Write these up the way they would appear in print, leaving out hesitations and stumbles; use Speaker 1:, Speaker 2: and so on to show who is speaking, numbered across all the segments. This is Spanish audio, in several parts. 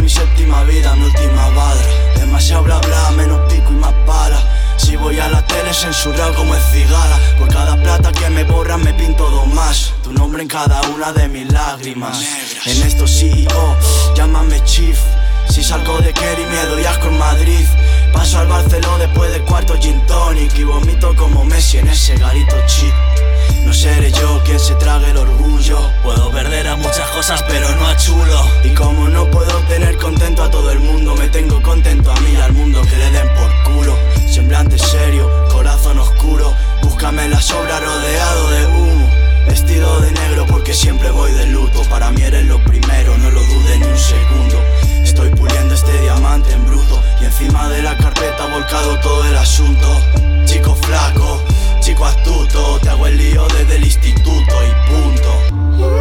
Speaker 1: mi séptima vida, mi última bala. Demasiado bla bla, menos pico y más bala. Si voy a la tele censurado como el cigala. Por cada plata que me borran me pinto dos más. Tu nombre en cada una de mis lágrimas. En esto CEO, llámame Chief. Si salgo de Kerry me doy asco en Madrid. Paso al Barceló después del cuarto gin tonic y vomito como Messi en ese garito chip. No seré yo quien se trague el orgullo.
Speaker 2: Puedo perder a muchas cosas pero no a chulo.
Speaker 1: Y como no puedo tener contento a todo el mundo, me tengo contento a mí y al mundo que le den por culo. Semblante serio, corazón oscuro. Búscame en la sobra rodeado de humo. Vestido de negro porque siempre voy de luto. Para mí eres lo primero, no lo dudes ni un segundo. Estoy puliendo este diamante en bruto y encima de la carpeta volcado todo el asunto. Chico flaco, chico astuto, te hago el lío desde el instituto y punto.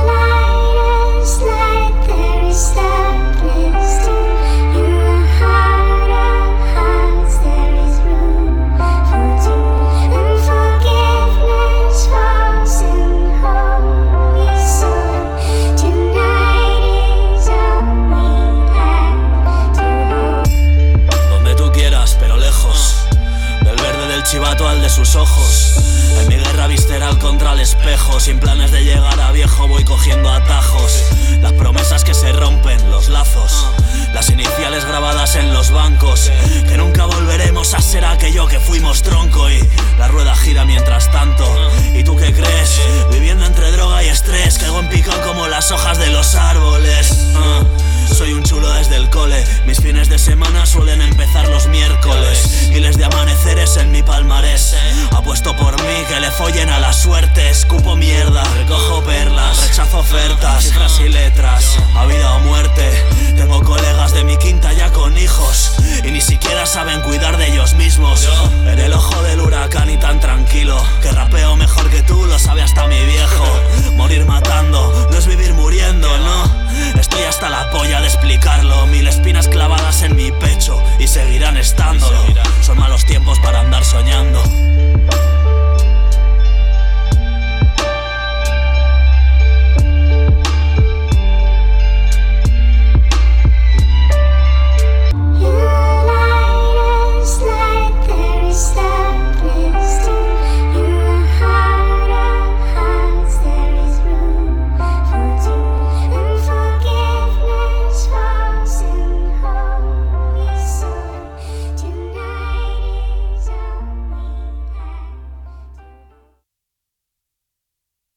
Speaker 2: Chivato al de sus ojos. En mi guerra visceral contra el espejo. Sin planes de llegar a viejo voy cogiendo atajos. Las promesas que se rompen, los lazos. Las iniciales grabadas en los bancos. Que nunca volveremos a ser aquello que fuimos, tronco. Y la rueda gira mientras tanto. ¿Y tú qué crees? Viviendo entre droga y estrés. Caigo en picón como las hojas de los árboles. Soy un chulo desde el cole. Mis fines de semana suelen empezar los miércoles. Miles de amaneceres en mi palmarés. Apuesto por mí, que le follen a la suerte. Escupo mierda, recojo perlas. Rechazo ofertas, cifras y letras. A vida o muerte. Tengo colegas de mi quinta ya con hijos y ni siquiera saben cuidar de ellos mismos. En el ojo del huracán y tan tranquilo. Que rapeo mejor que tú, lo sabe hasta mi viejo. Morir matando, no es vivir muriendo, no. Estoy hasta la polla de explicarlo. Mil espinas clavadas en mi pecho y seguirán estándolo. Son malos tiempos para andar soñando.